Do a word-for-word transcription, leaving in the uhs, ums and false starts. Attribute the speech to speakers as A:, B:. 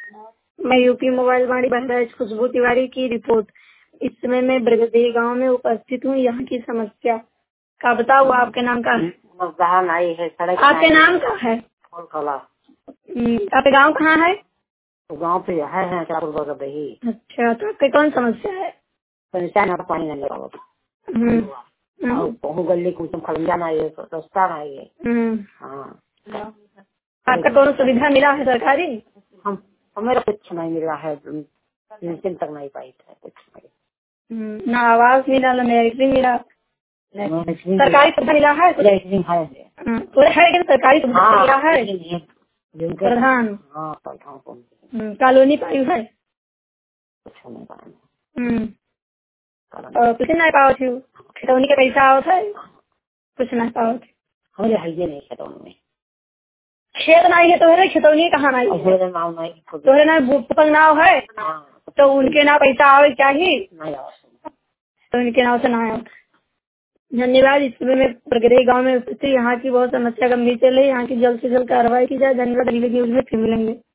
A: मैं यूपी मोबाइल वाणी बहराइच खुशबू तिवारी की रिपोर्ट। इस समय मैं बरगदी गांव में उपस्थित हूँ। यहाँ की समस्या का बताओ। आपके नाम का है?
B: आई है सड़क।
A: आपके नाम का है? आपके गांव कहाँ है?
B: गांव पे है, है बरगदी।
A: अच्छा, तो आपकी कौन समस्या है?
B: पानी नहीं लगा गली कुछ खड़िया ना ये रास्ता ना ये। हाँ,
A: आपका कौन सुविधा मिला है सरकारी?
B: हम हमें कुछ नहीं मिला है, पेंशन तक नहीं पाई है कुछ नहीं।
A: ना आवास मिला ना मैट्रिक मिला। सरकारी सुविधा मिला है? है पूरे है कि सरकारी सुविधा मिला है? प्रधान कॉलोनी पाई है?
B: कुछ नहीं पाया।
A: कुछ नहीं पाओ थी। खिलौनी के पैसा आओ थे? कुछ नहीं पाओ थे।
B: हमारे है नहीं खिलौनी में।
A: खेत नहीं है तो खिलौनी कहाँ नहीं है? तोहरे ना भूपल नाव है तो उनके नाव पैसा आवे चाहिए, तो उनके नाव से ना आया। धन्यवाद। इस समय में बरगदी गांव में उपस्थित। यहाँ की बहुत समस्या गंभीर चल रही है। यहाँ की जल्द से जल्द कार्रवाई की जाए। धन्यवाद। अगली न्यूज में फिर मिलेंगे।